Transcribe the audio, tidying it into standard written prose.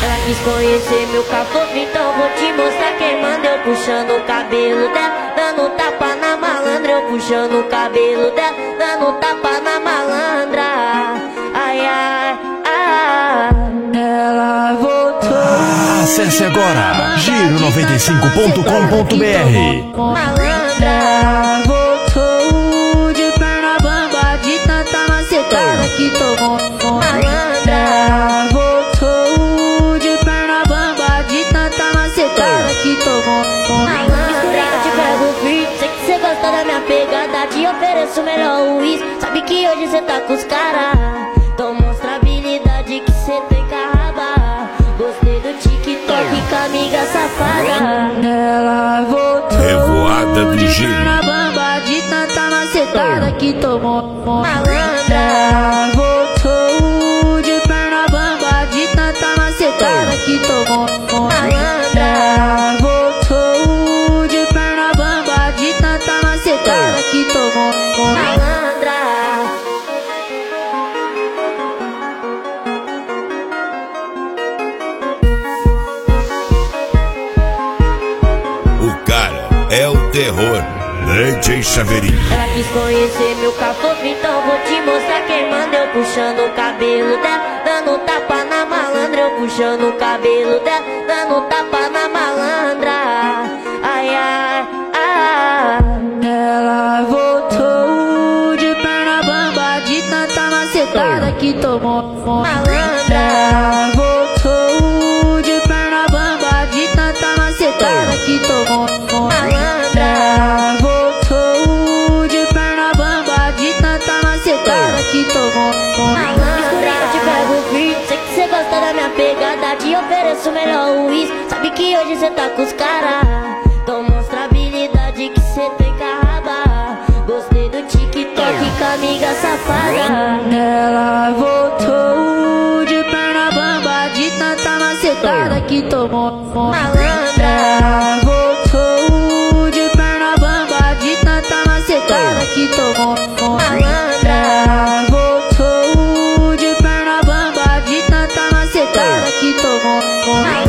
Ela quis conhecer meu cafofo, então vou te mostrar quem manda. Eu puxando o cabelo dela, dando tapa na malandra. Eu puxando o cabelo dela, dando tapa na malandra. Ai, ai, ai. Ela voltou. Acesse agora giro95.com.br. Malandra voltou de perna bamba, de tanta macetada que tomou. Malandra voltou de perna bamba, de tanta macetada que tomou. Malandra, eu te pego free, sei que cê gosta da minha pegada, te ofereço o melhor uísque. Sabe que hoje cê tá com os caras, então mostra a habilidade que cê tem carraba. Gostei do TikTok com a amiga safada. Ela voltou Revoada do de Giro. perna bamba, de tanta macetada que tomou. Malandra voltou de perna bamba, de tanta macetada que tomou. Malandra voltou de perna bamba, de tanta macetada que tomou. Malandra. O cara é o terror. DJ Chaveirinho. Ela quis conhecer meu cafofo, então vou te mostrar quem manda. Eu puxando o cabelo dela, dando tapa na malandra. Eu puxando o cabelo dela, dando tapa na malandra. Ai, ai, ai. Ela voltou de perna bamba, de tanta macetada que tomou. Malandra voltou de perna bamba, de tanta macetada que tomou. Malandra voltou de perna bamba, de tanta macetada que tomou. Malandra, eu te pego free, sei que cê gosta da minha pegada, te ofereço o melhor uísque. Sabe que hoje cê tá com os caras, então mostra a habilidade que cê tem carraba. Gostei do TikTok com a amiga safada. Ela voltou de perna bamba, de tanta macetada que tomou. Malandra voltou de perna bamba, de tanta macetada que tomou. Malandra voltou de perna bamba, de tanta macetada que tomou.